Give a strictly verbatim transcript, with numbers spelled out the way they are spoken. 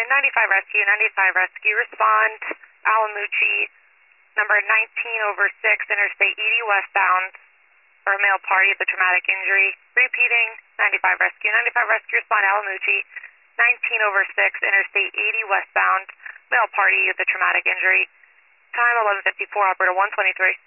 ninety-five Rescue, ninety-five Rescue, respond, Alamucci, number nineteen over six, Interstate eighty westbound, for a male party with a traumatic injury. Repeating, ninety-five Rescue, ninety-five Rescue, respond, Alamucci, nineteen over six, Interstate eighty westbound, male party with a traumatic injury. Time eleven fifty-four, operator one twenty-three.